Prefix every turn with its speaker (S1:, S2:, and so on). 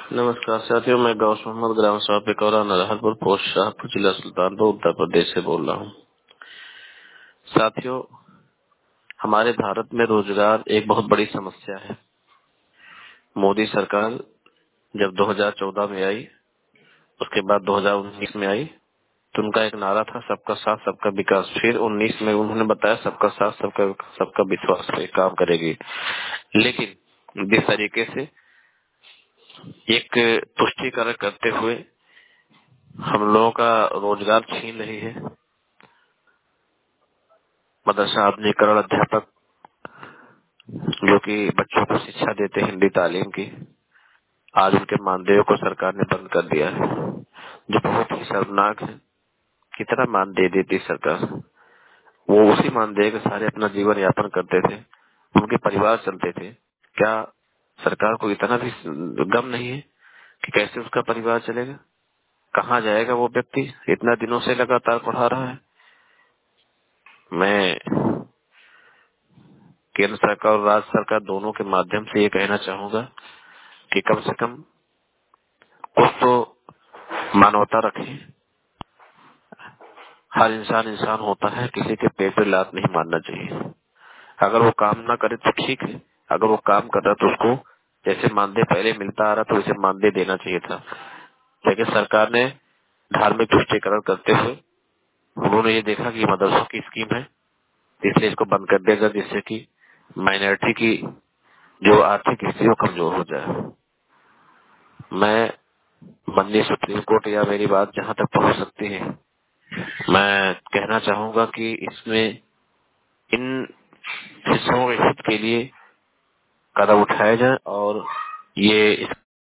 S1: नमस्कार साथियों, मैं गौस मोहम्मद ग्राम सभा पिकौरा नरहरपुर पोस्ट शाहपुर जिला सुल्तानपुर उत्तर प्रदेश से बोल रहा हूँ। साथियों, हमारे भारत में रोजगार एक बहुत बड़ी समस्या है। मोदी सरकार जब 2014 में आई, उसके बाद 2019 में आई, तो उनका एक नारा था सबका साथ सबका विकास। फिर 19 में उन्होंने बताया सबका साथ सबका सबका विश्वास पे काम करेगी। लेकिन जिस तरीके से एक तुष्टीकरण करते हुए हम लोगों का रोजगार छीन रही है, मदरसा आधुनिकीकरण अध्यापक जो कि बच्चों को शिक्षा देते हैं हिंदी तालीम की, आज उनके मानदेय को सरकार ने बंद कर दिया है, जो बहुत ही शर्मनाक है। कितना मानदेय देती सरकार? वो उसी मानदेय के सारे अपना जीवन यापन करते थे, उनके परिवार चलते थे। क्या सरकार को इतना भी गम नहीं है कि कैसे उसका परिवार चलेगा? कहाँ जाएगा वो व्यक्ति? इतना दिनों से लगातार पढ़ा रहा है। मैं केंद्र सरकार और राज्य सरकार दोनों के माध्यम से ये कहना चाहूंगा कि कम से कम कुछ तो मानवता रखें। हर इंसान इंसान होता है, किसी के पेट पे लात नहीं मारना चाहिए। अगर वो काम ना करे तो ठीक है, अगर वो काम कर रहा तो उसको जैसे मानदेय पहले मिलता आ रहा तो उसे मानदेय देना चाहिए था। लेकिन सरकार ने धार्मिक तुष्टीकरण करते हुए उन्होंने ये देखा कि मदरसों की स्कीम है, इसलिए इसको बंद कर देगा, जिससे कि माइनॉरिटी की जो आर्थिक स्थिति वो कमजोर हो जाए। मैं माननीय सुप्रीम कोर्ट या मेरी बात जहां तक पहुंच सकती है, मैं कहना चाहूंगा कि इसमें इन शिक्षकों के हित के लिए कदम उठाए जाए और ये